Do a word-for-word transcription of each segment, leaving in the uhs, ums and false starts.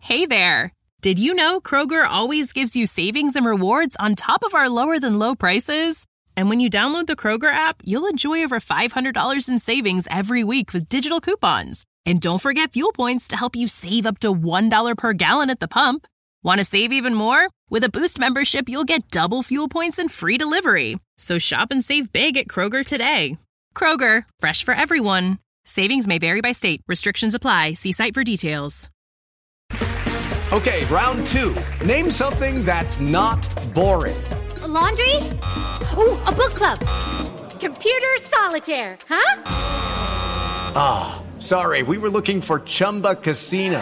Hey there! Did you know Kroger always gives you savings and rewards on top of our lower-than-low prices? And when you download the Kroger app, you'll enjoy over five hundred dollars in savings every week with digital coupons. And don't forget fuel points to help you save up to one dollar per gallon at the pump. Want to save even more? With a Boost membership, you'll get double fuel points and free delivery. So shop and save big at Kroger today. Kroger, fresh for everyone. Savings may vary by state. Restrictions apply. See site for details. Okay, round two. Name something that's not boring. A laundry? Ooh, a book club. Computer solitaire, huh? Ah, oh, sorry. We were looking for Chumba Casino.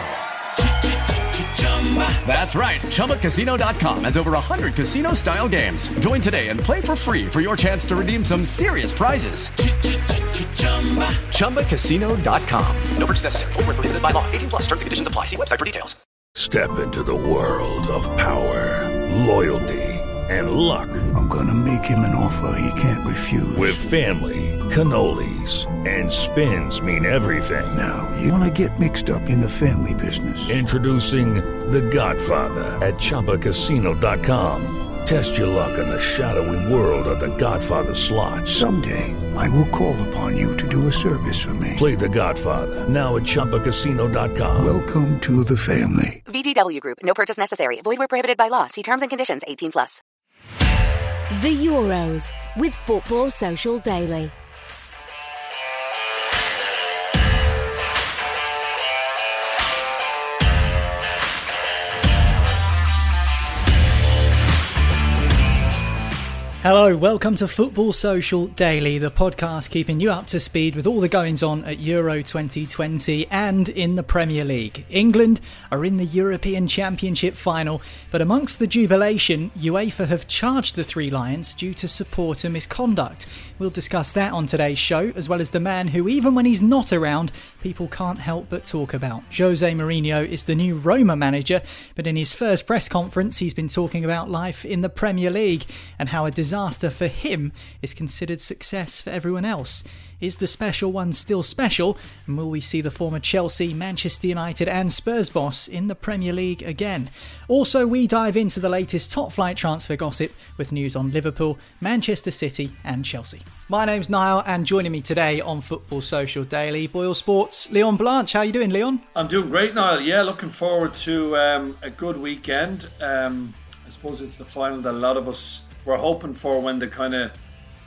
That's right. Chumba Casino dot com has over one hundred casino-style games. Join today and play for free for your chance to redeem some serious prizes. Chumba Casino dot com. No purchase necessary. Void where prohibited by law. eighteen plus. Terms and conditions apply. See website for details. Step into the world of power, loyalty, and luck. I'm gonna make him an offer he can't refuse. With family, cannolis, and spins mean everything. Now, you wanna get mixed up in the family business. Introducing The Godfather at Chumba Casino dot com. Test your luck in the shadowy world of The Godfather slot. Someday, I will call upon you to do a service for me. Play The Godfather, now at Chumba Casino dot com. Welcome to the family. V G W Group. No purchase necessary. Void where prohibited by law. See terms and conditions. eighteen plus. The Euros with Football Social Daily. Hello, welcome to Football Social Daily, the podcast keeping you up to speed with all the goings on at Euro twenty twenty and in the Premier League. England are in the European Championship final, but amongst the jubilation, UEFA have charged the Three Lions due to supporter misconduct. We'll discuss that on today's show, as well as the man who, even when he's not around, people can't help but talk about. Jose Mourinho is the new Roma manager, but in his first press conference, he's been talking about life in the Premier League and how a disaster Disaster for him is considered success for everyone else. Is the special one still special? And will we see the former Chelsea, Manchester United and Spurs boss in the Premier League again? Also, we dive into the latest top-flight transfer gossip with news on Liverpool, Manchester City and Chelsea. My name's Niall, and joining me today on Football Social Daily, Boyle Sports, Leon Blanche. How are you doing, Leon? I'm doing great, Niall. Yeah, looking forward to um, a good weekend. Um, I suppose it's the final that a lot of us we're hoping for when the kind of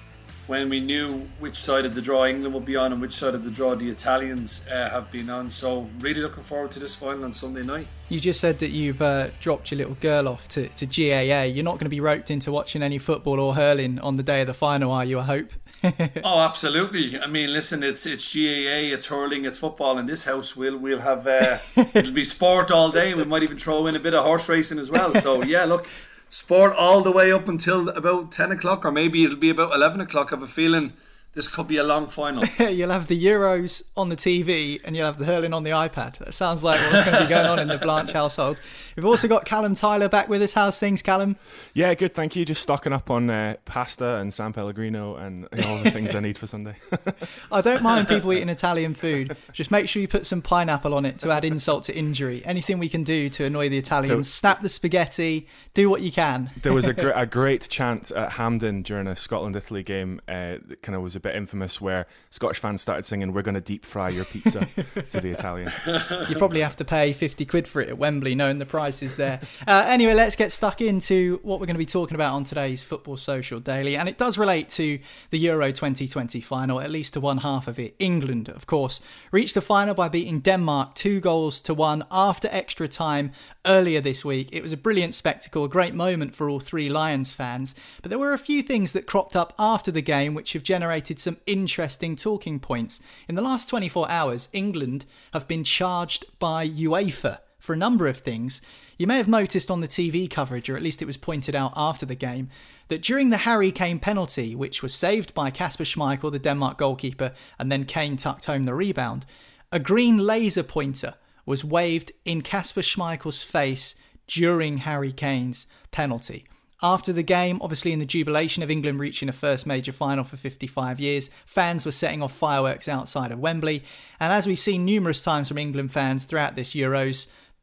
when we knew which side of the draw England would be on and which side of the draw the Italians uh, have been on. So really looking forward to this final on Sunday night. You just said that you've uh, dropped your little girl off to, to G A A. You're not going to be roped into watching any football or hurling on the day of the final, are you, I hope? Oh, absolutely. I mean, listen, it's it's G A A, it's hurling, it's football in this house. We'll we'll have uh, it'll be sport all day. We might even throw in a bit of horse racing as well. So yeah, look, sport all the way up until about ten o'clock, or maybe it'll be about eleven o'clock. I have a feeling this could be a long final. You'll have the Euros on the T V and you'll have the hurling on the iPad. That sounds like what's going to be going on in the Blanche household. We've also got Callum Tyler back with us. How's things, Callum? Yeah, good, thank you. Just stocking up on uh, pasta and San Pellegrino and you know, all the things I need for Sunday. I don't mind people eating Italian food. Just make sure you put some pineapple on it to add insult to injury. Anything we can do to annoy the Italians. Was, Snap the spaghetti. Do what you can. There was a, gr- a great chant at Hampden during a Scotland-Italy game uh, that kind of was a bit infamous, where Scottish fans started singing, "We're going to deep fry your pizza" to the Italian. You probably have to pay fifty quid for it at Wembley, knowing the price is there. Uh, anyway, let's get stuck into what we're going to be talking about on today's Football Social Daily. And it does relate to the Euro twenty twenty final, at least to one half of it. England, of course, reached the final by beating Denmark two goals to one after extra time earlier this week. It was a brilliant spectacle, a great moment for all three Lions fans. But there were a few things that cropped up after the game which have generated some interesting talking points. In the last twenty-four hours, England have been charged by UEFA for a number of things. You may have noticed on the T V coverage, or at least it was pointed out after the game, that during the Harry Kane penalty, which was saved by Kasper Schmeichel, the Denmark goalkeeper, and then Kane tucked home the rebound, a green laser pointer was waved in Kasper Schmeichel's face during Harry Kane's penalty. After the game, obviously in the jubilation of England reaching a first major final for fifty-five years, fans were setting off fireworks outside of Wembley. And as we've seen numerous times from England fans throughout this Euros,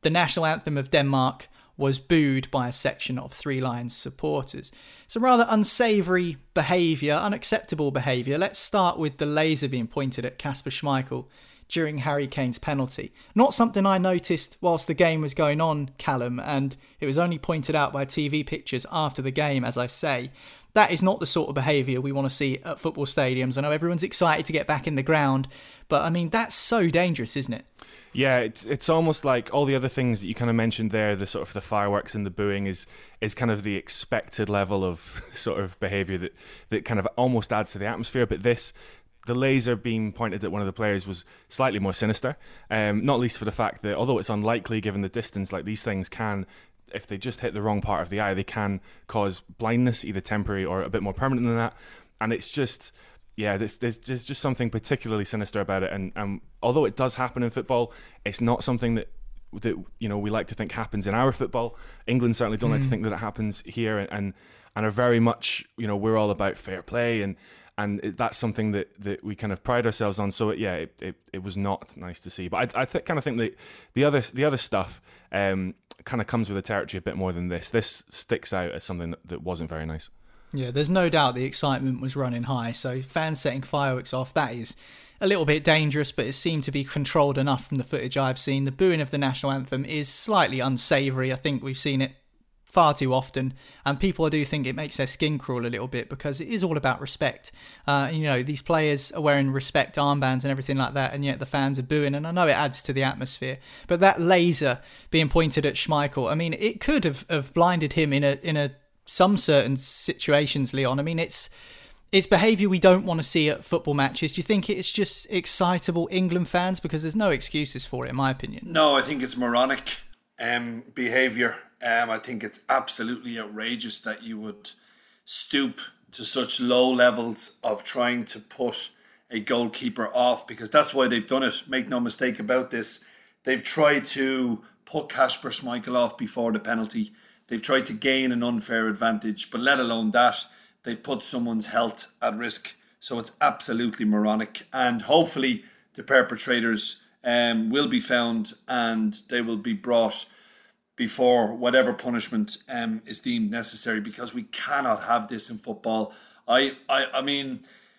the national anthem of Denmark was booed by a section of Three Lions supporters. Some rather unsavoury behaviour, unacceptable behaviour. Let's start with the laser being pointed at Kasper Schmeichel during Harry Kane's penalty. Not something I noticed whilst the game was going on, Callum, and it was only pointed out by T V pictures after the game, as I say. That is not the sort of behaviour we want to see at football stadiums. I know everyone's excited to get back in the ground, but I mean, that's so dangerous, isn't it? Yeah, it's it's almost like all the other things that you kind of mentioned there, the sort of the fireworks and the booing is is kind of the expected level of sort of behaviour that, that kind of almost adds to the atmosphere. But this, the laser being pointed at one of the players was slightly more sinister, um, not least for the fact that although it's unlikely given the distance, like these things can, if they just hit the wrong part of the eye, they can cause blindness, either temporary or a bit more permanent than that. And it's just... Yeah, there's, there's, there's just something particularly sinister about it, and, and although it does happen in football, it's not something that that you know we like to think happens in our football. England certainly don't mm. like to think that it happens here, and and are very much, you know, we're all about fair play, and and it, that's something that, that we kind of pride ourselves on. So it, yeah, it, it it was not nice to see, but I I th- kind of think that the other the other stuff um kind of comes with the territory a bit more than this. This sticks out as something that, that wasn't very nice. Yeah, there's no doubt the excitement was running high, so fans setting fireworks off, that is a little bit dangerous, but it seemed to be controlled enough from the footage I've seen. The booing of the national anthem is slightly unsavoury. I think we've seen it far too often, and people, I do think it makes their skin crawl a little bit, because it is all about respect. Uh, you know, these players are wearing respect armbands and everything like that, and yet the fans are booing, and I know it adds to the atmosphere. But that laser being pointed at Schmeichel, I mean, it could have, have blinded him in a in a some certain situations, Leon. I mean, it's it's behaviour we don't want to see at football matches. Do you think it's just excitable England fans? Because there's no excuses for it, in my opinion. No, I think it's moronic um, behaviour. Um, I think it's absolutely outrageous that you would stoop to such low levels of trying to put a goalkeeper off, because that's why they've done it. Make no mistake about this. They've tried to put Kasper Schmeichel off before the penalty. They've tried to gain an unfair advantage, but let alone that, they've put someone's health at risk. So it's absolutely moronic. And hopefully the perpetrators um, will be found and they will be brought before whatever punishment um, is deemed necessary, because we cannot have this in football. I, I, I mean,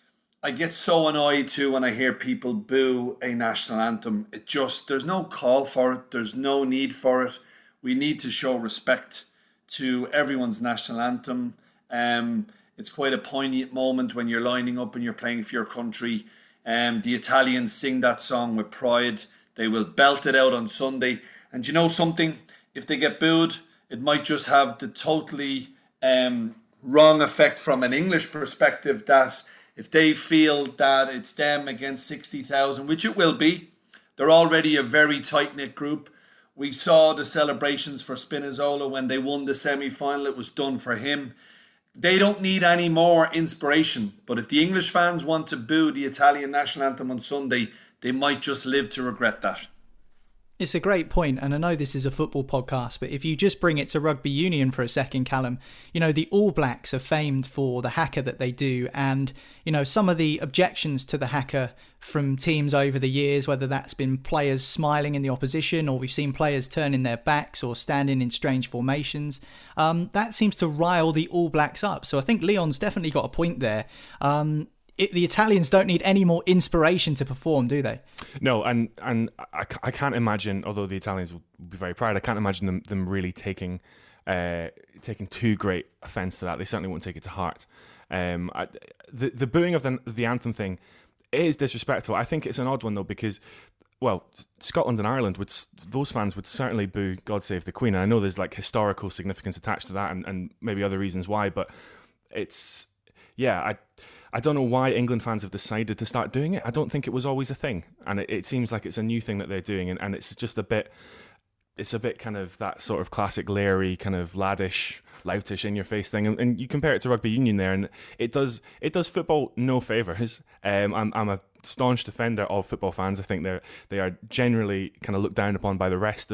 I get so annoyed too when I hear people boo a national anthem. It just, there's no call for it. There's no need for it. We need to show respect to everyone's national anthem. Um, it's quite a poignant moment when you're lining up and you're playing for your country. Um, the Italians sing that song with pride. They will belt it out on Sunday. And you know something? If they get booed, it might just have the totally um, wrong effect from an English perspective, that if they feel that it's them against sixty thousand, which it will be, they're already a very tight-knit group. We saw the celebrations for Spinazzola when they won the semi-final. It was done for him. They don't need any more inspiration. But if the English fans want to boo the Italian national anthem on Sunday, they might just live to regret that. It's a great point, and I know this is a football podcast, but if you just bring it to rugby union for a second, Callum, you know, the All Blacks are famed for the haka that they do, and, you know, some of the objections to the haka from teams over the years, whether that's been players smiling in the opposition, or we've seen players turning their backs or standing in strange formations, um, that seems to rile the All Blacks up. So I think Leon's definitely got a point there. Um, It, the Italians don't need any more inspiration to perform, do they? No, and and I, I can't imagine, although the Italians will be very proud, I can't imagine them, them really taking uh, taking too great offence to that. They certainly won't take it to heart. Um, I, the the booing of the the anthem thing is disrespectful. I think it's an odd one though, because, well, Scotland and Ireland would those fans would certainly boo "God Save the Queen." And I know there's like historical significance attached to that, and, and maybe other reasons why, but it's yeah, I. I don't know why England fans have decided to start doing it. I don't think it was always a thing, and it, it seems like it's a new thing that they're doing, and, and it's just a bit, it's a bit kind of that sort of classic Larry kind of laddish, loutish, in your face thing, and, and you compare it to rugby union there, and it does it does football no favours. Um, I'm I'm a staunch defender of football fans. I think they're they are generally kind of looked down upon by the rest of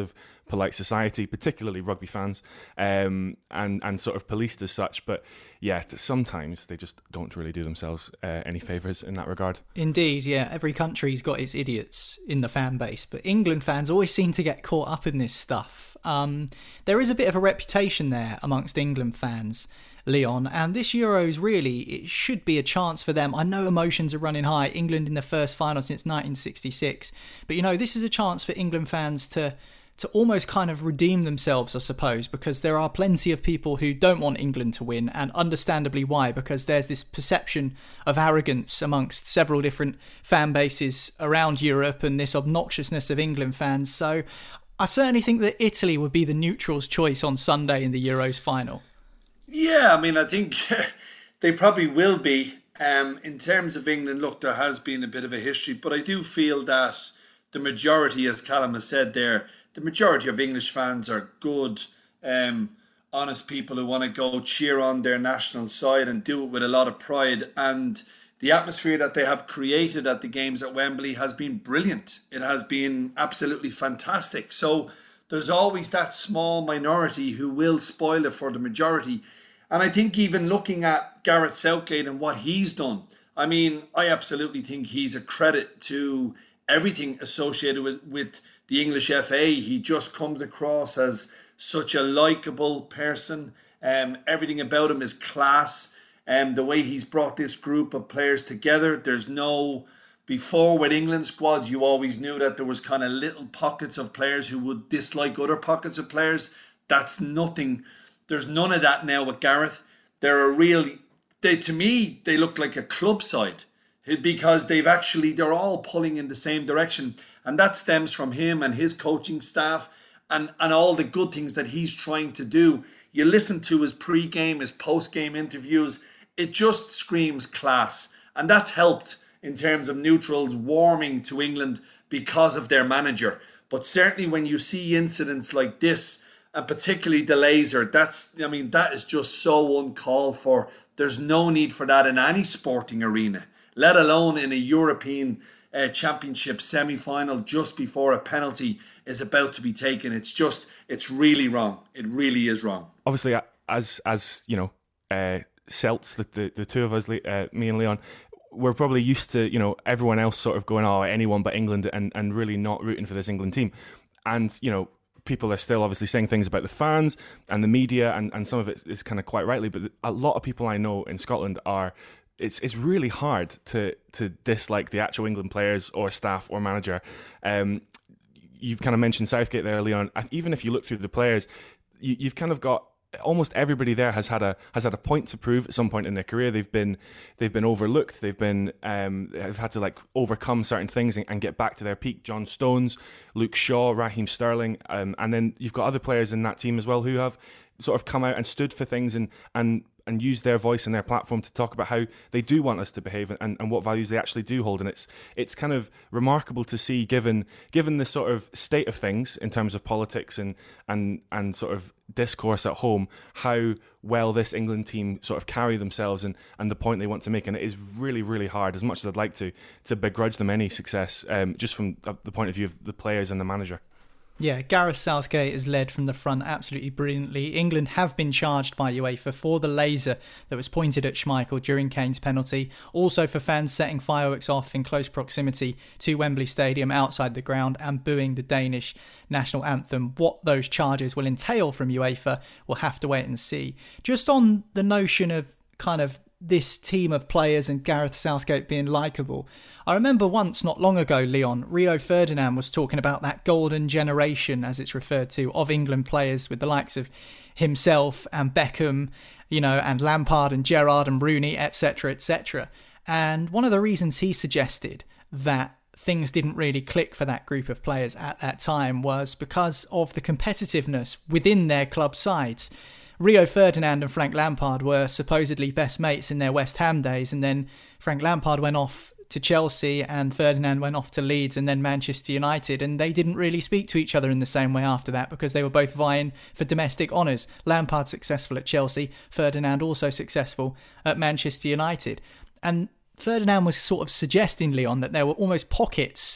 polite society, particularly rugby fans, um, and and sort of policed as such. But yeah, sometimes they just don't really do themselves uh, any favours in that regard. Indeed, yeah. Every country's got its idiots in the fan base, but England fans always seem to get caught up in this stuff. Um, there is a bit of a reputation there amongst England fans, Leon, and this Euros really, it should be a chance for them. I know emotions are running high. England in the first final since nineteen sixty-six, but you know, this is a chance for England fans to to almost kind of redeem themselves, I suppose, because there are plenty of people who don't want England to win, and understandably why, because there's this perception of arrogance amongst several different fan bases around Europe and this obnoxiousness of England fans. So I certainly think that Italy would be the neutral's choice on Sunday in the Euros final. Yeah, I mean, I think they probably will be. Um, in terms of England, look, there has been a bit of a history, but I do feel that the majority, as Callum has said there, the majority of English fans are good, um, honest people who want to go cheer on their national side and do it with a lot of pride. And the atmosphere that they have created at the games at Wembley has been brilliant. It has been absolutely fantastic. So there's always that small minority who will spoil it for the majority. And I think even looking at Gareth Southgate and what he's done, I mean, I absolutely think he's a credit to everything associated with, with the English F A. He just comes across as such a likeable person. Um, everything about him is class. Um, the way he's brought this group of players together, there's no... Before, with England squads, you always knew that there was kind of little pockets of players who would dislike other pockets of players. That's nothing. There's none of that now with Gareth. They're a real... They, to me, they look like a club side, because they've actually, they're all pulling in the same direction. And that stems from him and his coaching staff and, and all the good things that he's trying to do. You listen to his pre-game, his post-game interviews, it just screams class. And that's helped in terms of neutrals warming to England because of their manager. But certainly when you see incidents like this, and particularly the laser, that's, I mean, that is just so uncalled for. There's no need for that in any sporting arena, let alone in a European uh, Championship semi-final just before a penalty is about to be taken. It's just, it's really wrong. It really is wrong. Obviously, as, as you know, uh, Celts, the, the, the two of us, uh, me and Leon, we're probably used to, you know, everyone else sort of going, oh, anyone but England, and, and really not rooting for this England team. And, you know, people are still obviously saying things about the fans and the media, and, and some of it is kind of quite rightly, but a lot of people I know in Scotland are, it's it's really hard to to dislike the actual England players or staff or manager. Um, you've kind of mentioned Southgate there, Leon. Even if you look through the players, you, you've kind of got almost everybody there has had a has had a point to prove at some point in their career. They've been they've been overlooked. They've been um, they've had to like overcome certain things and, and get back to their peak. John Stones, Luke Shaw, Raheem Sterling, um, and then you've got other players in that team as well who have sort of come out and stood for things and and. and use their voice and their platform to talk about how they do want us to behave and, and what values they actually do hold. And it's it's kind of remarkable to see, given given the sort of state of things in terms of politics and and and sort of discourse at home, how well this England team sort of carry themselves and, and the point they want to make. And it is really, really hard, as much as I'd like to, to begrudge them any success, um, just from the point of view of the players and the manager. Yeah, Gareth Southgate has led from the front absolutely brilliantly. England have been charged by UEFA for the laser that was pointed at Schmeichel during Kane's penalty. Also for fans setting fireworks off in close proximity to Wembley Stadium outside the ground and booing the Danish national anthem. What those charges will entail from UEFA, we'll have to wait and see. Just on the notion of kind of this team of players and Gareth Southgate being likeable, I remember once, not long ago, Leon, Rio Ferdinand was talking about that golden generation, as it's referred to, of England players with the likes of himself and Beckham, you know, and Lampard and Gerrard and Rooney, et cetera, et cetera. And one of the reasons he suggested that things didn't really click for that group of players at that time was because of the competitiveness within their club sides. Rio Ferdinand and Frank Lampard were supposedly best mates in their West Ham days, and then Frank Lampard went off to Chelsea and Ferdinand went off to Leeds and then Manchester United, and they didn't really speak to each other in the same way after that because they were both vying for domestic honours. Lampard successful at Chelsea, Ferdinand also successful at Manchester United. And Ferdinand was sort of suggesting, Leon, that there were almost pockets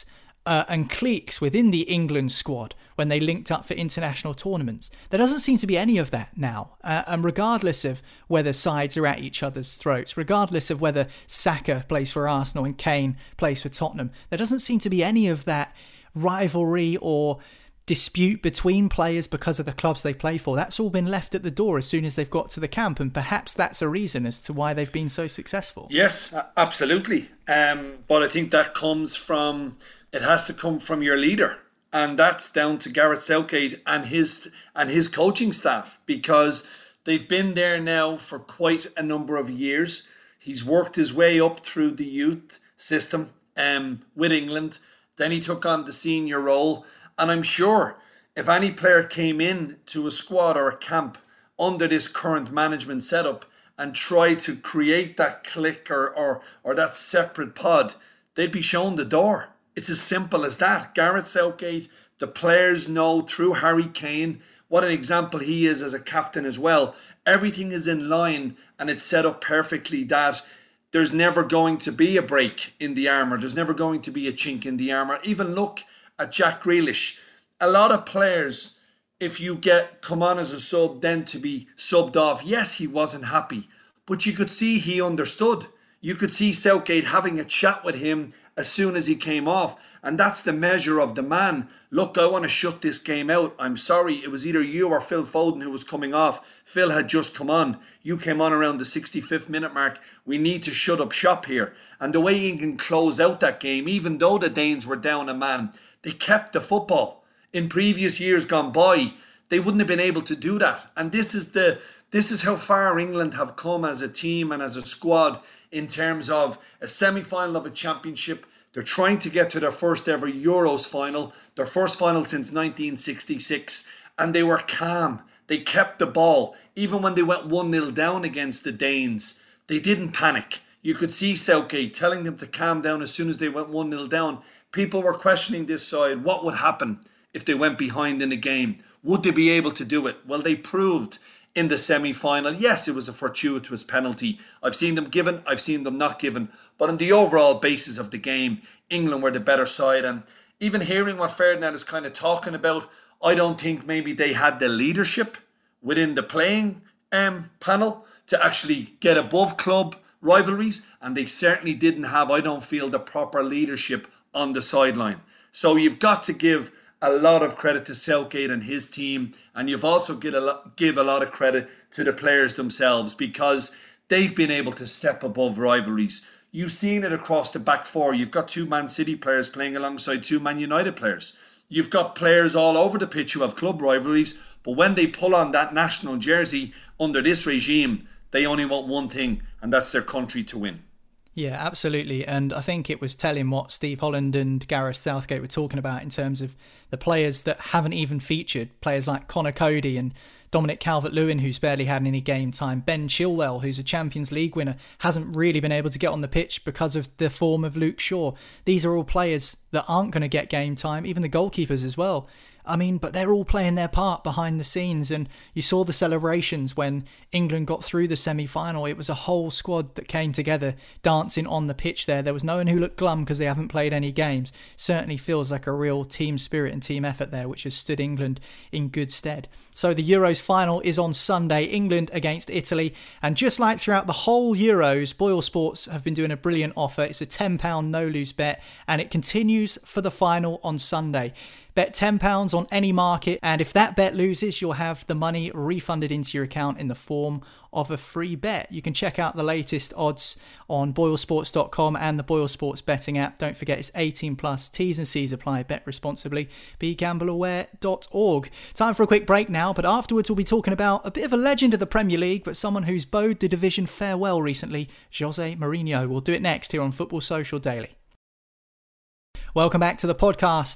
uh, and cliques within the England squad when they linked up for international tournaments. There doesn't seem to be any of that now. Uh, and regardless of whether sides are at each other's throats, regardless of whether Saka plays for Arsenal and Kane plays for Tottenham, there doesn't seem to be any of that rivalry or dispute between players because of the clubs they play for. That's all been left at the door as soon as they've got to the camp, and perhaps that's a reason as to why they've been so successful. Yes, absolutely. Um, but I think that comes from, it has to come from your leader. And that's down to Gareth Southgate and his and his coaching staff, because they've been there now for quite a number of years. He's worked his way up through the youth system um, with England. Then he took on the senior role. And I'm sure if any player came in to a squad or a camp under this current management setup and tried to create that clique or, or, or that separate pod, they'd be shown the door. It's as simple as that. Gareth Southgate, the players know through Harry Kane what an example he is as a captain as well. Everything is in line and it's set up perfectly that there's never going to be a break in the armour. There's never going to be a chink in the armour. Even look at Jack Grealish. A lot of players, if you get come on as a sub, then to be subbed off, yes, he wasn't happy. But you could see he understood. You could see Southgate having a chat with him as soon as he came off. And that's the measure of the man. Look, I want to shut this game out. I'm sorry, it was either you or Phil Foden who was coming off. Phil had just come on. You came on around the sixty-fifth minute mark. We need to shut up shop here. And the way England closed out that game, even though the Danes were down a man, they kept the football. In previous years gone by, they wouldn't have been able to do that. And this is the this is how far England have come as a team and as a squad in terms of a semi-final of a championship. They're trying to get to their first ever Euros final, their first final since nineteen sixty-six, and they were calm. They kept the ball. Even when they went one nil down against the Danes, they didn't panic. You could see Southgate telling them to calm down as soon as they went one nil down. People were questioning this side. What would happen if they went behind in a game? Would they be able to do it? Well, they proved in the semi-final. Yes, it was a fortuitous penalty. I've seen them given, I've seen them not given. But on the overall basis of the game, England were the better side. And even hearing what Ferdinand is kind of talking about, I don't think maybe they had the leadership within the playing um, panel to actually get above club rivalries. And they certainly didn't have, I don't feel, the proper leadership on the sideline. So you've got to give a lot of credit to Southgate and his team, and you've also give a lot, give a lot of credit to the players themselves, because they've been able to step above rivalries. You've seen it across the back four. You've got two Man City players playing alongside two Man United players. You've got players all over the pitch who have club rivalries, but when they pull on that national jersey under this regime, they only want one thing, and that's their country to win. Yeah, absolutely. And I think it was telling what Steve Holland and Gareth Southgate were talking about in terms of the players that haven't even featured. Players like Conor Cody and Dominic Calvert-Lewin, who's barely had any game time. Ben Chilwell, who's a Champions League winner, hasn't really been able to get on the pitch because of the form of Luke Shaw. These are all players that aren't going to get game time, even the goalkeepers as well. I mean, but they're all playing their part behind the scenes, and you saw the celebrations when England got through the semi-final. It was a whole squad that came together dancing on the pitch there. There was no one who looked glum because they haven't played any games. Certainly feels like a real team spirit and team effort there, which has stood England in good stead. So the Euros final is on Sunday, England against Italy, and just like throughout the whole Euros, Boyle Sports have been doing a brilliant offer. It's a ten pounds no-lose bet, and it continues for the final on Sunday. Bet ten pounds on any market, and if that bet loses, you'll have the money refunded into your account in the form of a free bet. You can check out the latest odds on boyle sports dot com and the Boyle Sports betting app. Don't forget it's eighteen plus, T's and C's apply, bet responsibly, be gamble aware dot org. Time for a quick break now, but afterwards we'll be talking about a bit of a legend of the Premier League, but someone who's bowed the division farewell recently, Jose Mourinho. We'll do it next here on Football Social Daily. Welcome back to the podcast.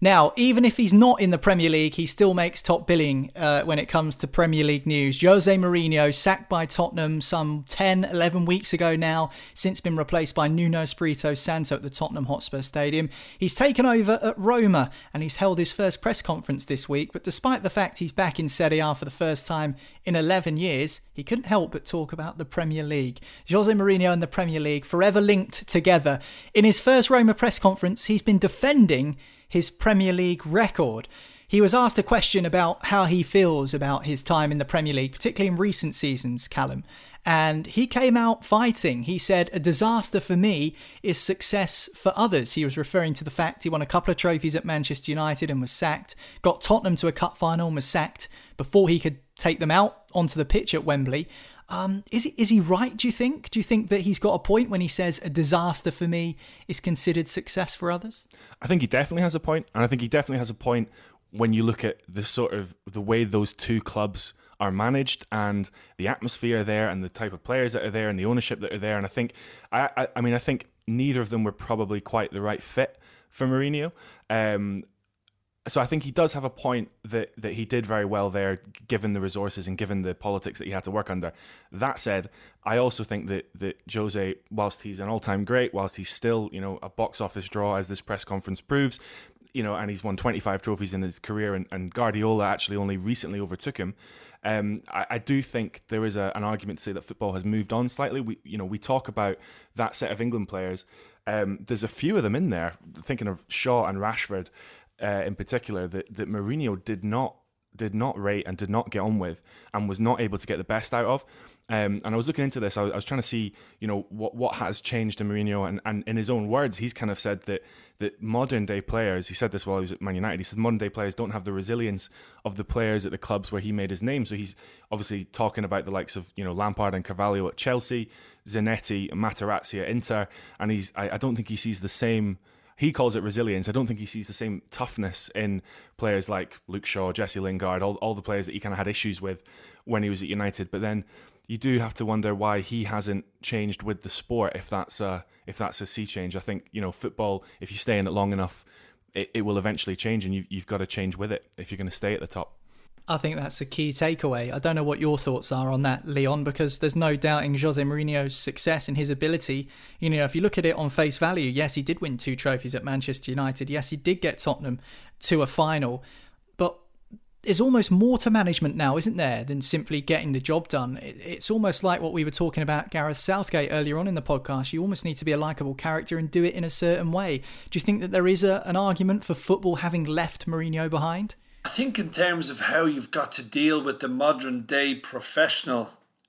Now, even if he's not in the Premier League, he still makes top billing uh, when it comes to Premier League news. Jose Mourinho, sacked by Tottenham some ten, eleven weeks ago now, since been replaced by Nuno Espirito Santo at the Tottenham Hotspur Stadium. He's taken over at Roma and he's held his first press conference this week, but despite the fact he's back in Serie A for the first time in eleven years, he couldn't help but talk about the Premier League. Jose Mourinho and the Premier League forever linked together. In his first Roma press conference, he's been defending his Premier League record. He was asked a question about how he feels about his time in the Premier League, particularly in recent seasons, Callum. And he came out fighting. He said, "A disaster for me is success for others." He was referring to the fact he won a couple of trophies at Manchester United and was sacked, got Tottenham to a cup final and was sacked before he could take them out onto the pitch at Wembley. Um, is, he, is he right, do you think? Do you think that he's got a point when he says a disaster for me is considered success for others? I think he definitely has a point, and I think he definitely has a point when you look at the sort of the way those two clubs are managed and the atmosphere there and the type of players that are there and the ownership that are there. And I think, I, I, I mean, I think neither of them were probably quite the right fit for Mourinho. Um, So I think he does have a point that, that he did very well there, given the resources and given the politics that he had to work under. That said, I also think that, that Jose, whilst he's an all-time great, whilst he's still, you know, a box office draw, as this press conference proves, you know, and he's won twenty-five trophies in his career, and, and Guardiola actually only recently overtook him. Um, I, I do think there is a, an argument to say that football has moved on slightly. We, you know, we talk about that set of England players. Um, there's a few of them in there, thinking of Shaw and Rashford, Uh, in particular, that, that Mourinho did not did not rate and did not get on with and was not able to get the best out of. Um, and I was looking into this. I was, I was trying to see, you know, what what has changed in Mourinho. And, and in his own words, he's kind of said that that modern day players, he said this while he was at Man United, he said modern day players don't have the resilience of the players at the clubs where he made his name. So he's obviously talking about the likes of, you know, Lampard and Carvalho at Chelsea, Zanetti, Materazzi at Inter. And he's I, I don't think he sees the same... He calls it resilience. I don't think he sees the same toughness in players like Luke Shaw, Jesse Lingard, all, all the players that he kind of had issues with when he was at United. But then you do have to wonder why he hasn't changed with the sport, if that's a, if that's a sea change. I think, you know, football, if you stay in it long enough, it, it will eventually change, and you, you've got to change with it if you're going to stay at the top. I think that's a key takeaway. I don't know what your thoughts are on that, Leon, because there's no doubting Jose Mourinho's success and his ability. You know, if you look at it on face value, yes, he did win two trophies at Manchester United. Yes, he did get Tottenham to a final. But there's almost more to management now, isn't there, than simply getting the job done. It's almost like what we were talking about Gareth Southgate earlier on in the podcast. You almost need to be a likeable character and do it in a certain way. Do you think that there is a, an argument for football having left Mourinho behind? I think in terms of how you've got to deal with the modern day professional,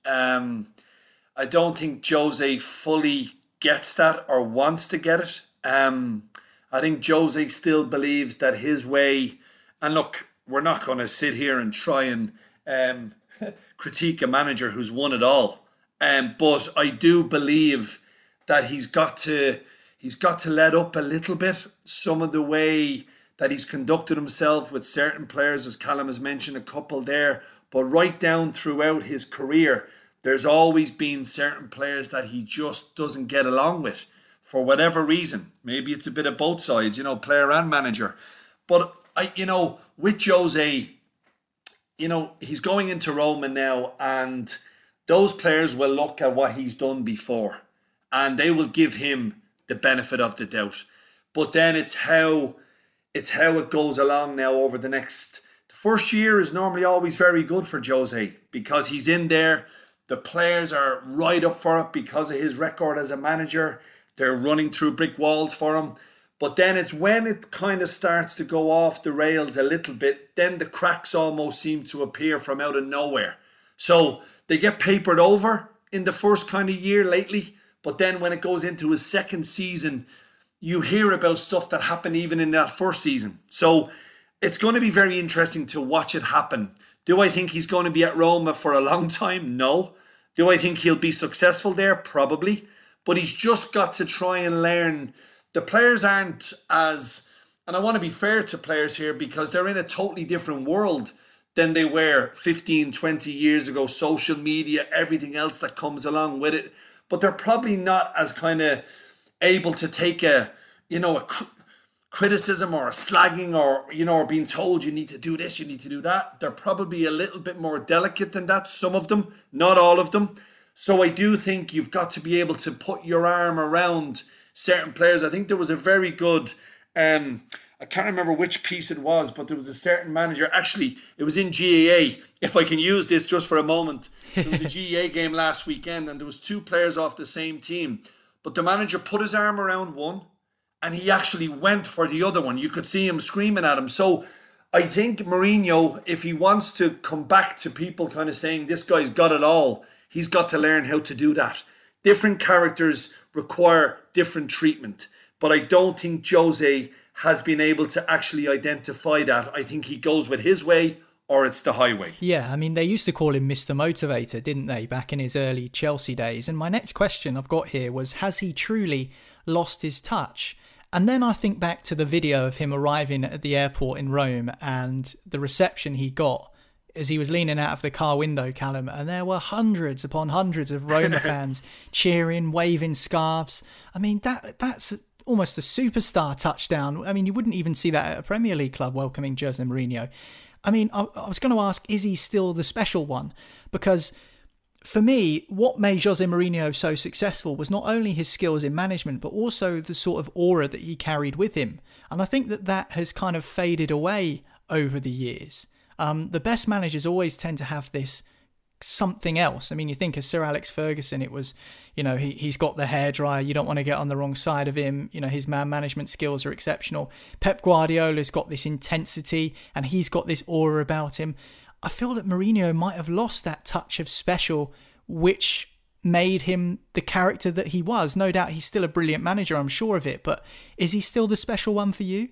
um, I don't think Jose fully gets that or wants to get it. Um, I think Jose still believes that his way, and look, we're not going to sit here and try and um, critique a manager who's won it all. Um, but I do believe that he's got to he's got to let up a little bit some of the way that he's conducted himself with certain players, as Callum has mentioned, a couple there. But right down throughout his career, there's always been certain players that he just doesn't get along with for whatever reason. Maybe it's a bit of both sides, you know, player and manager. But, I, you know, with Jose, you know, he's going into Roma now, and those players will look at what he's done before and they will give him the benefit of the doubt. But then it's how... It's how it goes along now over the next... The first year is normally always very good for Jose because he's in there. The players are right up for it because of his record as a manager. They're running through brick walls for him. But then it's when it kind of starts to go off the rails a little bit, then the cracks almost seem to appear from out of nowhere. So they get papered over in the first kind of year lately. But then when it goes into his second season, you hear about stuff that happened even in that first season. So it's going to be very interesting to watch it happen. Do I think he's going to be at Roma for a long time? No. Do I think he'll be successful there? Probably. But he's just got to try and learn. The players aren't as... And I want to be fair to players here because they're in a totally different world than they were fifteen, twenty years ago. Social media, everything else that comes along with it. But they're probably not as kind of... able to take a, you know, a cr- criticism or a slagging or, you know, or being told you need to do this, you need to do that. They're probably a little bit more delicate than that, some of them, not all of them. So I do think you've got to be able to put your arm around certain players. I think there was a very good, um, I can't remember which piece it was, but there was a certain manager. Actually, it was in G A A. If I can use this just for a moment. There was a G A A game last weekend and there was two players off the same team. But the manager put his arm around one and he actually went for the other one. You could see him screaming at him. So I think Mourinho, if he wants to come back to people kind of saying this guy's got it all, he's got to learn how to do that. Different characters require different treatment. But I don't think Jose has been able to actually identify that. I think he goes with his way or it's the highway. Yeah, I mean, they used to call him Mister Motivator, didn't they, back in his early Chelsea days? And my next question I've got here was, has he truly lost his touch? And then I think back to the video of him arriving at the airport in Rome and the reception he got as he was leaning out of the car window, Callum, and there were hundreds upon hundreds of Roma fans cheering, waving scarves. I mean, that that's almost a superstar touchdown. I mean, you wouldn't even see that at a Premier League club welcoming Jose Mourinho. I mean, I, I was going to ask, is he still the special one? Because for me, what made Jose Mourinho so successful was not only his skills in management, but also the sort of aura that he carried with him. And I think that that has kind of faded away over the years. Um, the best managers always tend to have this something else. I mean, you think of Sir Alex Ferguson, it was, you know, he, he's got the hairdryer, you don't want to get on the wrong side of him, you know, his man management skills are exceptional. Pep Guardiola's got this intensity and he's got this aura about him. I feel that Mourinho might have lost that touch of special, which made him the character that he was. No doubt he's still a brilliant manager, I'm sure of it, but is he still the special one for you?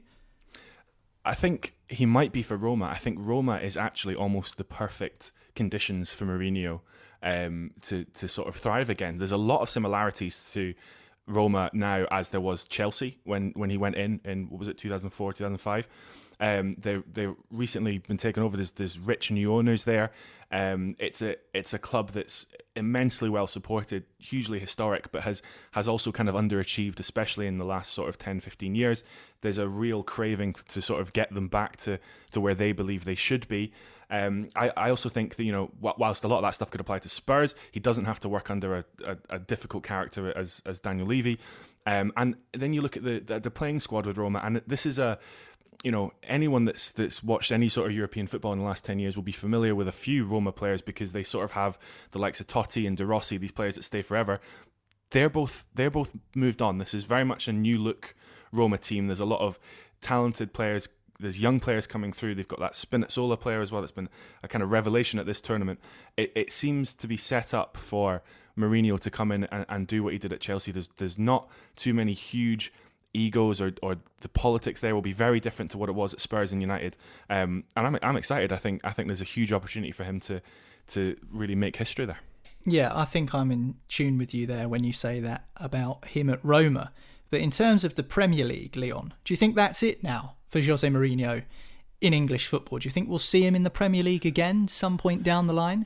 I think he might be for Roma. I think Roma is actually almost the perfect conditions for Mourinho um, to to sort of thrive again. There's a lot of similarities to Roma now as there was Chelsea when, when he went in in what was it two thousand four, two thousand five. Um, they they've recently been taken over. There's there's rich new owners there. Um, it's a it's a club that's immensely well supported, hugely historic, but has has also kind of underachieved, especially in the last sort of ten, fifteen years. There's a real craving to sort of get them back to, to where they believe they should be. Um, I, I also think that, you know, whilst a lot of that stuff could apply to Spurs, he doesn't have to work under a, a, a difficult character as as Daniel Levy. Um, and then you look at the, the the playing squad with Roma, and this is a you know, anyone that's that's watched any sort of European football in the last ten years will be familiar with a few Roma players because they sort of have the likes of Totti and De Rossi, these players that stay forever. They're both they're both moved on. This is very much a new look Roma team. There's a lot of talented players. There's young players coming through. They've got that Spinazzola player as well. That's been a kind of revelation at this tournament. It, it seems to be set up for Mourinho to come in and, and do what he did at Chelsea. There's there's not too many huge egos or or the politics there will be very different to what it was at Spurs and United. Um, and I'm I'm excited. I think I think there's a huge opportunity for him to to really make history there. Yeah, I think I'm in tune with you there when you say that about him at Roma. But in terms of the Premier League, Leon, do you think that's it now for Jose Mourinho in English football? Do you think we'll see him in the Premier League again some point down the line?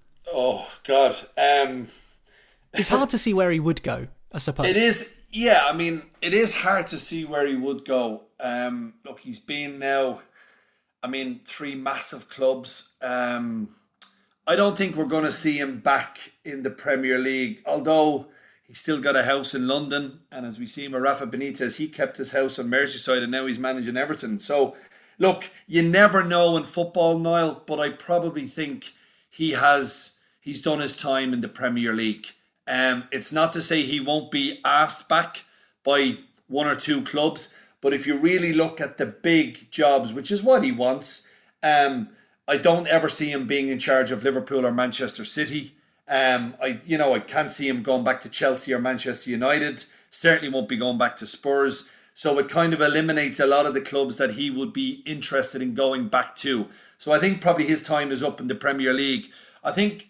Oh, God. Um, it's hard to see where he would go, I suppose. It is, yeah. I mean, it is hard to see where he would go. Um, look, he's been now, I mean, three massive clubs. Um, I don't think we're going to see him back in the Premier League, although he's still got a house in London. And as we see with Rafa Benitez, he kept his house on Merseyside and now he's managing Everton. So, look, you never know in football, Niall, but I probably think he has, he's done his time in the Premier League. Um, it's not to say he won't be asked back by one or two clubs, but if you really look at the big jobs, which is what he wants, um, I don't ever see him being in charge of Liverpool or Manchester City. Um, I, you know, I can't see him going back to Chelsea or Manchester United. Certainly won't be going back to Spurs. So it kind of eliminates a lot of the clubs that he would be interested in going back to. So I think probably his time is up in the Premier League. I think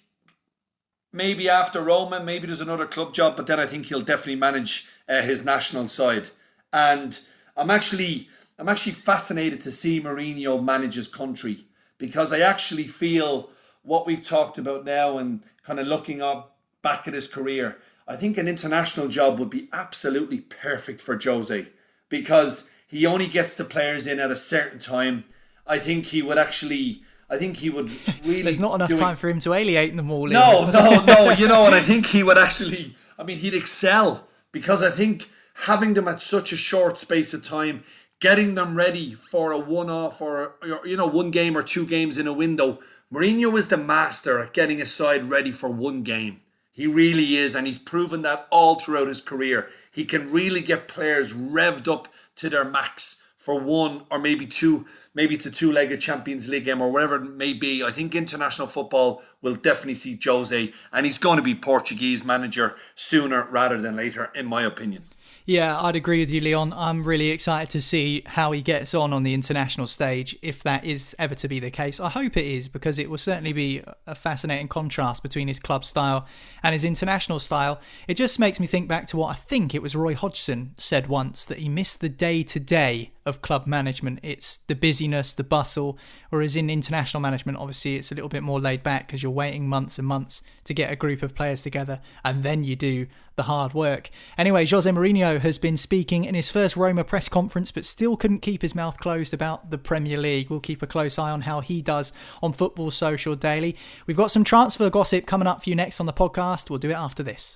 maybe after Roma, maybe there's another club job, but then I think he'll definitely manage uh, his national side. And I'm actually, I'm actually fascinated to see Mourinho manage his country, because I actually feel what we've talked about now and kind of looking up back at his career, I think an international job would be absolutely perfect for Jose, because he only gets the players in at a certain time. I think he would actually... I think he would really... There's not enough time it. for him to alienate them all. No, no, no. You know what? I think he would actually... I mean, he'd excel. Because I think having them at such a short space of time, getting them ready for a one-off or, you know, one game or two games in a window. Mourinho is the master at getting a side ready for one game. He really is. And he's proven that all throughout his career. He can really get players revved up to their max for one or maybe two... Maybe it's a two-legged Champions League game or whatever it may be. I think international football will definitely see Jose, and he's going to be Portuguese manager sooner rather than later, in my opinion. Yeah, I'd agree with you, Leon. I'm really excited to see how he gets on on the international stage, if that is ever to be the case. I hope it is, because it will certainly be a fascinating contrast between his club style and his international style. It just makes me think back to what I think it was Roy Hodgson said once, that he missed the day-to-day of club management. It's the busyness, the bustle, whereas in international management, obviously, it's a little bit more laid back because you're waiting months and months to get a group of players together, and then you do the hard work. Anyway, Jose Mourinho has been speaking in his first Roma press conference, but still couldn't keep his mouth closed about the Premier League. We'll keep a close eye on how he does on Football Social Daily. We've got some transfer gossip coming up for you next on the podcast. We'll do it after this.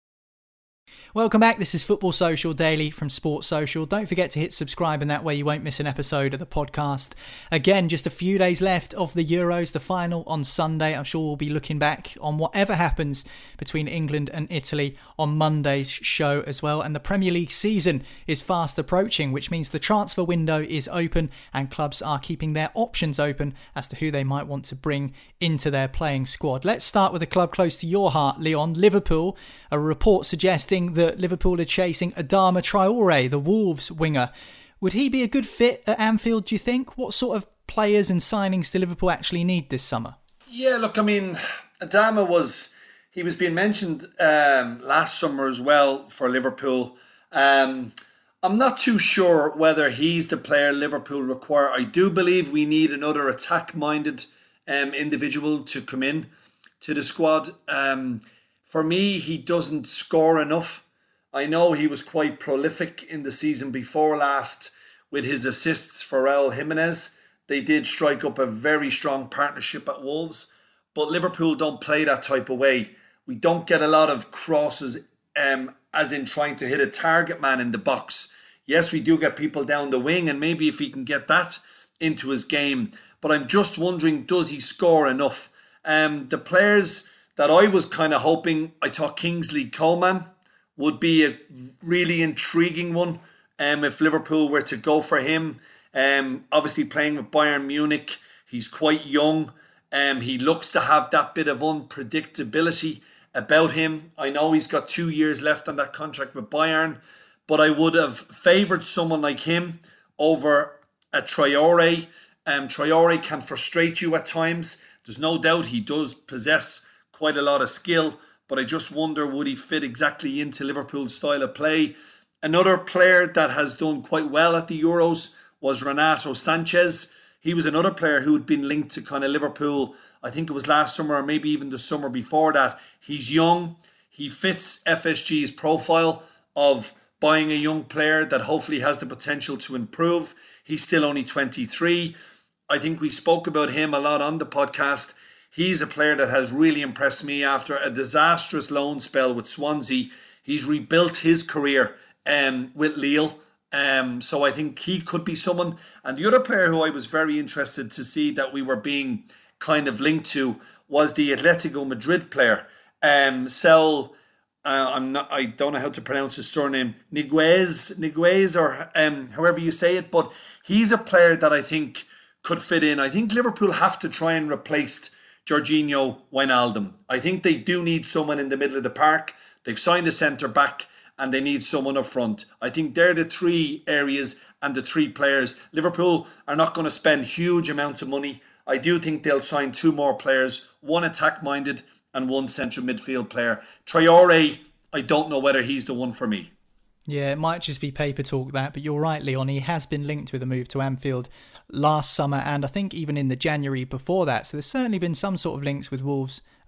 Welcome back. This is Football Social Daily from Sports Social. Don't forget to hit subscribe, and that way you won't miss an episode of the podcast. Again, just a few days left of the Euros, the final on Sunday. I'm sure we'll be looking back on whatever happens between England and Italy on Monday's show as well. And the Premier League season is fast approaching, which means the transfer window is open and clubs are keeping their options open as to who they might want to bring into their playing squad. Let's start with a club close to your heart, Leon, Liverpool. A report suggesting that Liverpool are chasing Adama Traore, the Wolves winger. Would he be a good fit at Anfield, do you think? What sort of players and signings do Liverpool actually need this summer? Yeah, look, I mean, Adama was, he was being mentioned um, last summer as well for Liverpool. Um, I'm not too sure whether he's the player Liverpool require. I do believe we need another attack-minded um, individual to come in to the squad. Um, for me, he doesn't score enough. I know he was quite prolific in the season before last with his assists for Raul Jimenez. They did strike up a very strong partnership at Wolves, but Liverpool don't play that type of way. We don't get a lot of crosses, um, as in trying to hit a target man in the box. Yes, we do get people down the wing, and maybe if he can get that into his game. But I'm just wondering, does he score enough? Um, the players that I was kind of hoping, I thought Kingsley Coman would be a really intriguing one um, if Liverpool were to go for him. Um, obviously playing with Bayern Munich, he's quite young. Um, he looks to have that bit of unpredictability about him. I know he's got two years left on that contract with Bayern, but I would have favoured someone like him over a Traore. Um, Traore can frustrate you at times. There's no doubt he does possess quite a lot of skill, but I just wonder, would he fit exactly into Liverpool's style of play? Another player that has done quite well at the Euros was Renato Sanchez. He was another player who had been linked to kind of Liverpool, I think it was last summer or maybe even the summer before that. He's young. He fits F S G's profile of buying a young player that hopefully has the potential to improve. He's still only twenty-three. I think we spoke about him a lot on the podcast. He's a player that has really impressed me after a disastrous loan spell with Swansea. He's rebuilt his career um, with Lille. Um, so I think he could be someone. And the other player who I was very interested to see that we were being kind of linked to was the Atletico Madrid player. Um, Sel, uh, I'm not, I don't know how to pronounce his surname, Niguez, Niguez or um, however you say it. But he's a player that I think could fit in. I think Liverpool have to try and replace Jorginho Wijnaldum. I think they do need someone in the middle of the park. They've signed a centre-back and they need someone up front. I think they're the three areas and the three players. Liverpool are not going to spend huge amounts of money. I do think they'll sign two more players, one attack-minded and one central midfield player. Traore, I don't know whether he's the one for me. Yeah, it might just be paper talk that, but you're right, Leon. He has been linked with a move to Anfield last summer and I think even in the January before that. So there's certainly been some sort of links with Wolves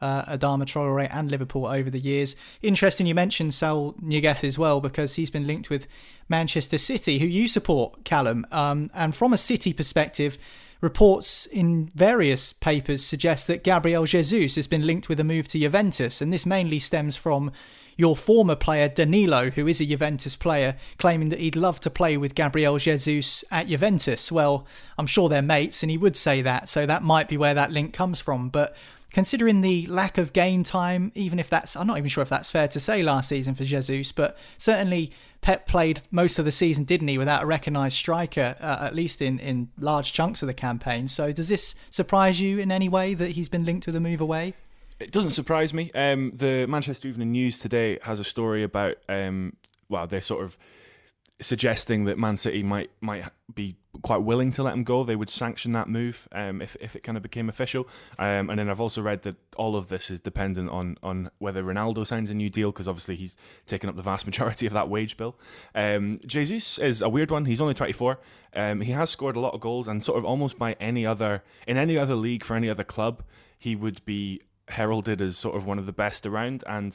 uh, Adama Traore and Liverpool over the years. Interesting you mentioned Saul Niguez as well, because he's been linked with Manchester City, who you support, Callum. Um, and from a City perspective, reports in various papers suggest that Gabriel Jesus has been linked with a move to Juventus, and this mainly stems from your former player Danilo, who is a Juventus player, claiming that he'd love to play with Gabriel Jesus at Juventus. Well, I'm sure they're mates, and he would say that, so that might be where that link comes from. But considering the lack of game time, even if that's, I'm not even sure if that's fair to say last season for Jesus, but certainly Pep played most of the season, didn't he, without a recognised striker, uh, at least in, in large chunks of the campaign. So does this surprise you in any way that he's been linked with a move away? It doesn't surprise me. Um, the Manchester Evening News today has a story about, um, well, they're sort of suggesting that Man City might might be quite willing to let him go. They would sanction that move um, if if it kind of became official. Um, and then I've also read that all of this is dependent on on whether Ronaldo signs a new deal, because obviously he's taken up the vast majority of that wage bill. Um, Jesus is a weird one. He's only twenty-four. Um, he has scored a lot of goals, and sort of almost by any other in any other league for any other club, he would be heralded as sort of one of the best around. And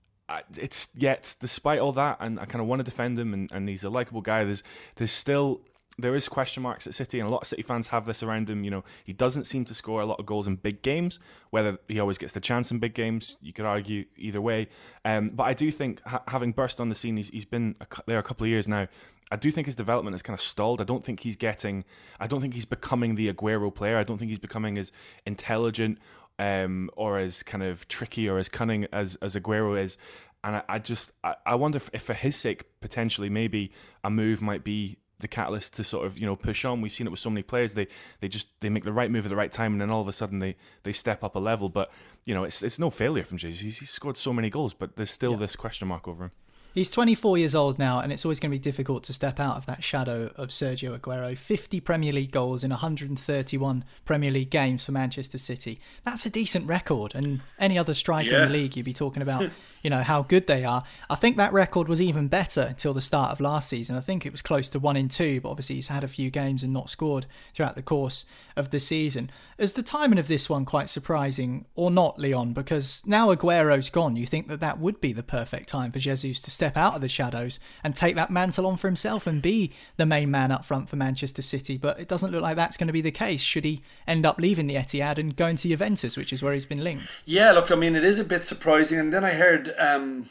it's yet, despite all that, and I kind of want to defend him, and, and he's a likeable guy, there's there's still there is question marks at City, and a lot of City fans have this around him. You know, he doesn't seem to score a lot of goals in big games. Whether he always gets the chance in big games, you could argue either way. Um, but I do think, ha- having burst on the scene, he's, he's been a, there a couple of years now. I do think his development has kind of stalled. I don't think he's getting, I don't think he's becoming the Aguero player. I don't think he's becoming as intelligent um, or as kind of tricky or as cunning as, as Aguero is. And I, I just, I, I wonder if, if for his sake, potentially, maybe a move might be the catalyst to sort of, you know, push on. We've seen it with so many players. They they just, they make the right move at the right time, and then all of a sudden they, they step up a level. But, you know, it's it's no failure from Jesus. He's scored so many goals, but there's still yeah. this question mark over him. He's twenty-four years old now, and it's always going to be difficult to step out of that shadow of Sergio Aguero. fifty Premier League goals in one hundred thirty-one Premier League games for Manchester City. That's a decent record, and any other striker yeah. in the league, you'd be talking about, you know, how good they are. I think that record was even better until the start of last season. I think it was close to one in two, but obviously he's had a few games and not scored throughout the course of the season. Is the timing of this one quite surprising or not, Leon? Because now Aguero's gone, you think that that would be the perfect time for Jesus to step out of the shadows and take that mantle on for himself and be the main man up front for Manchester City. But it doesn't look like that's going to be the case should he end up leaving the Etihad and going to Juventus, which is where he's been linked. Yeah, look, I mean, it is a bit surprising. And then I heard um,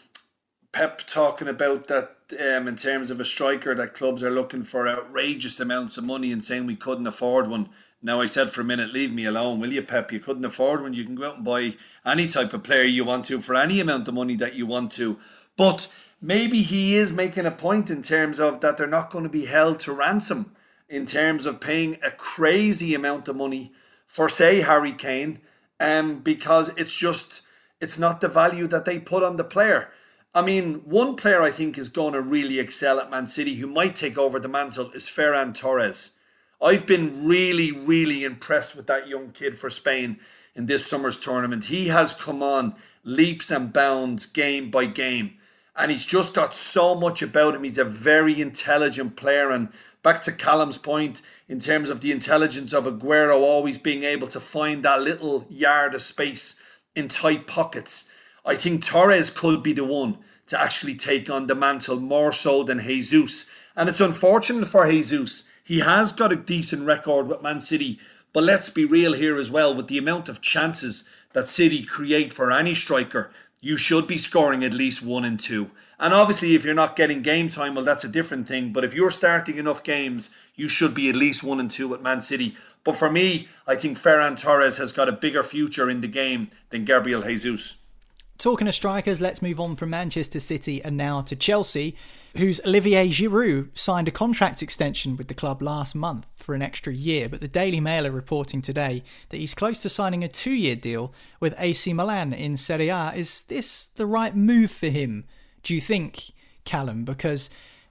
Pep talking about that um, in terms of a striker, that clubs are looking for outrageous amounts of money and saying we couldn't afford one. Now, I said for a minute, leave me alone, will you, Pep? You couldn't afford one. You can go out and buy any type of player you want to for any amount of money that you want to. But maybe he is making a point in terms of that they're not going to be held to ransom in terms of paying a crazy amount of money for, say, Harry Kane, um, because it's just, it's not the value that they put on the player. I mean, one player I think is going to really excel at Man City who might take over the mantle is Ferran Torres. I've been really, really impressed with that young kid for Spain in this summer's tournament. He has come on leaps and bounds game by game. And he's just got so much about him. He's a very intelligent player. And back to Callum's point, in terms of the intelligence of Aguero always being able to find that little yard of space in tight pockets, I think Torres could be the one to actually take on the mantle more so than Jesus. And it's unfortunate for Jesus. He has got a decent record with Man City. But let's be real here as well. With the amount of chances that City create for any striker, you should be scoring at least one and two. And obviously, if you're not getting game time, well, that's a different thing. But if you're starting enough games, you should be at least one and two at Man City. But for me, I think Ferran Torres has got a bigger future in the game than Gabriel Jesus. Talking of strikers, let's move on from Manchester City and now to Chelsea, whose Olivier Giroud signed a contract extension with the club last month for an extra year. But the Daily Mail are reporting today that he's close to signing a two-year deal with A C Milan in Serie A. Is this the right move for him, do you think, Callum? Because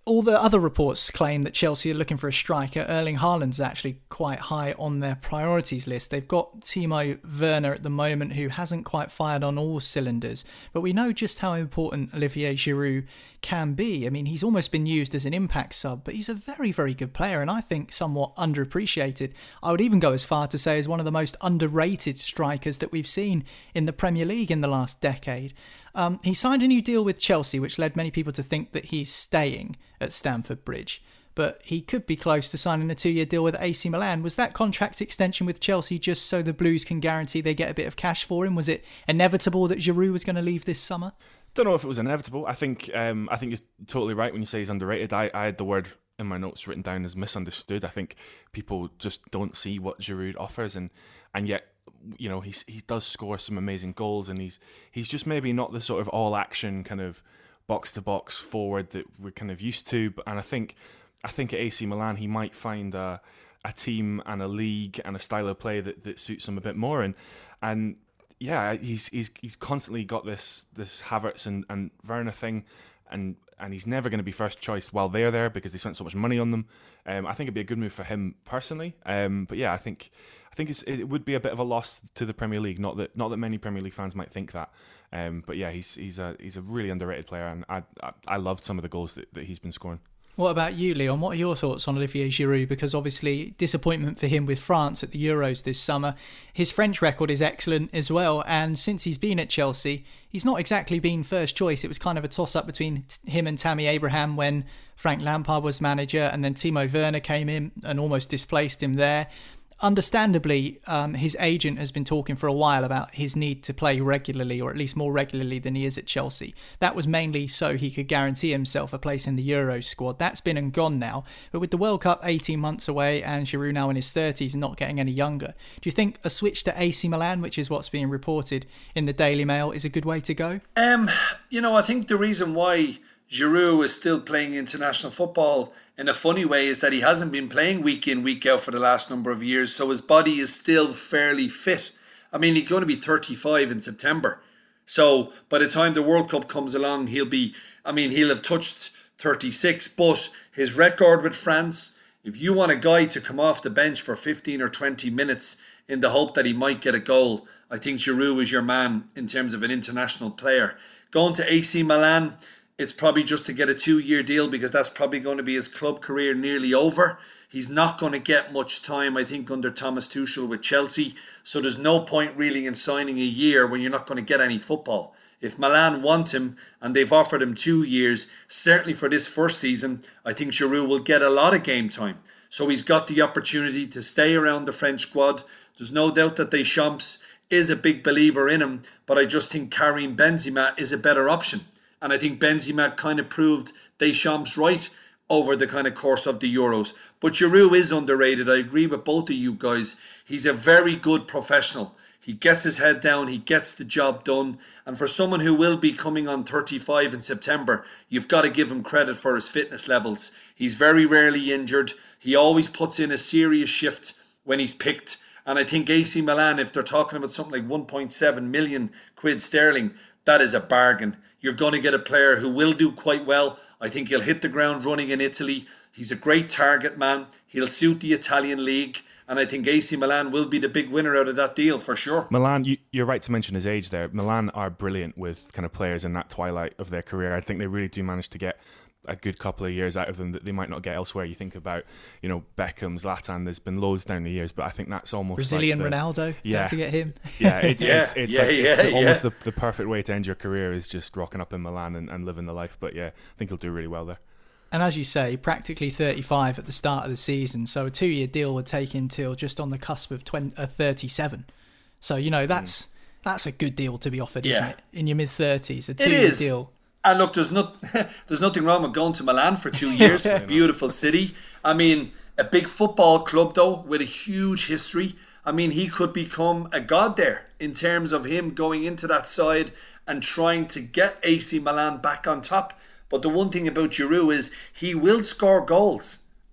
all the other reports claim that Chelsea are looking for a striker. Erling Haaland's actually quite high on their priorities list. They've got Timo Werner at the moment, who hasn't quite fired on all cylinders. But we know just how important Olivier Giroud can be. I mean, he's almost been used as an impact sub, but he's a very, very good player, and I think somewhat underappreciated. I would even go as far to say as one of the most underrated strikers that we've seen in the Premier League in the last decade. Um, he signed a new deal with Chelsea, which led many people to think that he's staying at Stamford Bridge. But he could be close to signing a two-year deal with A C Milan. Was that contract extension with Chelsea just so the Blues can guarantee they get a bit of cash for him? Was it inevitable that Giroud was going to leave this summer? Don't know if it was inevitable. I think um, I think you're totally right when you say he's underrated. I, I had the word in my notes written down as misunderstood. I think people just don't see what Giroud offers, and and yet, you know, he's, he does score some amazing goals, and he's he's just maybe not the sort of all-action kind of box-to-box forward that we're kind of used to. But and I think I think at A C Milan he might find a a team and a league and a style of play that, that suits him a bit more. And and yeah, he's he's he's constantly got this this Havertz and, and Werner thing, and and he's never going to be first choice while they're there because they spent so much money on them. Um, I think it'd be a good move for him personally. Um, but yeah, I think. I think it's, it would be a bit of a loss to the Premier League. Not that not that many Premier League fans might think that, um, but yeah, he's he's a he's a really underrated player, and I I, I loved some of the goals that, that he's been scoring. What about you, Leon? What are your thoughts on Olivier Giroud? Because obviously disappointment for him with France at the Euros this summer. His French record is excellent as well, and since he's been at Chelsea, he's not exactly been first choice. It was kind of a toss-up between him and Tammy Abraham when Frank Lampard was manager, and then Timo Werner came in and almost displaced him there. Understandably, um, his agent has been talking for a while about his need to play regularly, or at least more regularly than he is at Chelsea. That was mainly so he could guarantee himself a place in the Euros squad. That's been and gone now. But with the World Cup eighteen months away and Giroud now in his thirties and not getting any younger, do you think a switch to A C Milan, which is what's being reported in the Daily Mail, is a good way to go? Um, you know, I think the reason why Giroud is still playing international football in a funny way is that he hasn't been playing week in, week out for the last number of years, so his body is still fairly fit. I mean, he's going to be thirty-five in September. So by the time the World Cup comes along, he'll be, I mean, he'll have touched thirty-six, but his record with France, if you want a guy to come off the bench for fifteen or twenty minutes in the hope that he might get a goal, I think Giroud is your man in terms of an international player. Going to A C Milan, it's probably just to get a two-year deal because that's probably going to be his club career nearly over. He's not going to get much time, I think, under Thomas Tuchel with Chelsea. So there's no point really in signing a year when you're not going to get any football. If Milan want him and they've offered him two years, certainly for this first season, I think Giroud will get a lot of game time. So he's got the opportunity to stay around the French squad. There's no doubt that Deschamps is a big believer in him, but I just think Karim Benzema is a better option. And I think Benzema kind of proved Deschamps right over the kind of course of the Euros. But Giroud is underrated. I agree with both of you guys. He's a very good professional. He gets his head down. He gets the job done. And for someone who will be coming on thirty-five in September, you've got to give him credit for his fitness levels. He's very rarely injured. He always puts in a serious shift when he's picked. And I think A C Milan, if they're talking about something like one point seven million quid sterling, that is a bargain. You're going to get a player who will do quite well. I think he'll hit the ground running in Italy. He's a great target man. He'll suit the Italian league. And I think A C Milan will be the big winner out of that deal for sure. Milan, you, you're right to mention his age there. Milan are brilliant with kind of players in that twilight of their career. I think they really do manage to get a good couple of years out of them that they might not get elsewhere. You think about, you know, Beckham, Zlatan, there's been loads down the years, but I think that's almost Brazilian like the, Ronaldo, yeah, don't forget him. Yeah, it's, yeah, it's, it's, yeah, like, yeah, it's yeah. almost the, the perfect way to end your career is just rocking up in Milan and, and living the life. But yeah, I think he'll do really well there. And as you say, practically thirty-five at the start of the season, so a two-year deal would take him till just on the cusp of twenty, uh, thirty-seven. So, you know, that's mm. that's a good deal to be offered, isn't yeah. it? In your mid-thirties, a two-year deal. And look, there's not, there's nothing wrong with going to Milan for two years. Beautiful city. I mean, a big football club, though, with a huge history. I mean, he could become a god there in terms of him going into that side and trying to get A C Milan back on top. But the one thing about Giroud is he will score goals.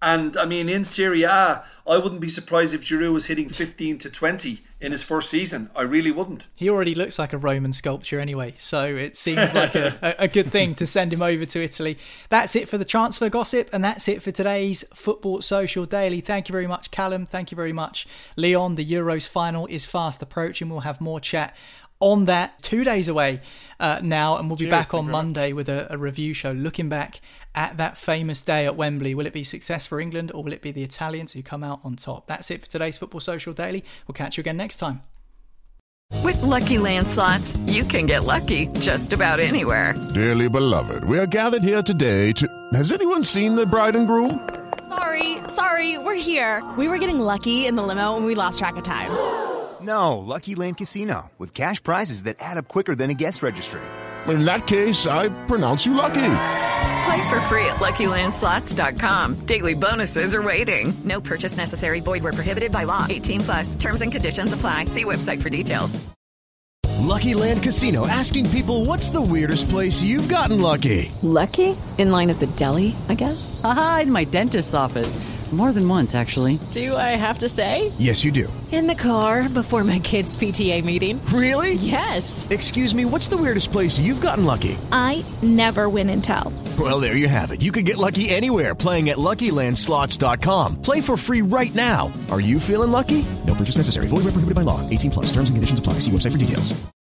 And I mean, in Serie A, I wouldn't be surprised if Giroud was hitting fifteen to twenty in his first season. I really wouldn't. He already looks like a Roman sculpture anyway, so it seems like a, a, a good thing to send him over to Italy. That's it for the transfer gossip, and that's it for today's Football Social Daily. Thank you very much, Callum. Thank you very much, Leon. The Euros final is fast approaching. We'll have more chat on that, two days away uh, now, and we'll be Cheers, back on Monday with a, a review show looking back at that famous day at Wembley. Will it be success for England, or will it be the Italians who come out on top? That's it for today's Football Social Daily. We'll catch you again next time. With Lucky Land Slots, you can get lucky just about anywhere. Dearly beloved, we are gathered here today to... Has anyone seen the bride and groom? Sorry, sorry, we're here. We were getting lucky in the limo and we lost track of time. No, Lucky Land Casino, with cash prizes that add up quicker than a guest registry. In that case, I pronounce you lucky. Play for free at Lucky Land Slots dot com. Daily bonuses are waiting. No purchase necessary. Void where prohibited by law. eighteen plus. Terms and conditions apply. See website for details. Lucky Land Casino, asking people, what's the weirdest place you've gotten lucky? Lucky? In line at the deli, I guess? Aha, in my dentist's office. More than once, actually. Do I have to say? Yes, you do. In the car before my kids' P T A meeting. Really? Yes. Excuse me, what's the weirdest place you've gotten lucky? I never win and tell. Well, there you have it. You can get lucky anywhere, playing at Lucky Land Slots dot com. Play for free right now. Are you feeling lucky? No purchase necessary. Void where prohibited by law. eighteen plus. Terms and conditions apply. See website for details.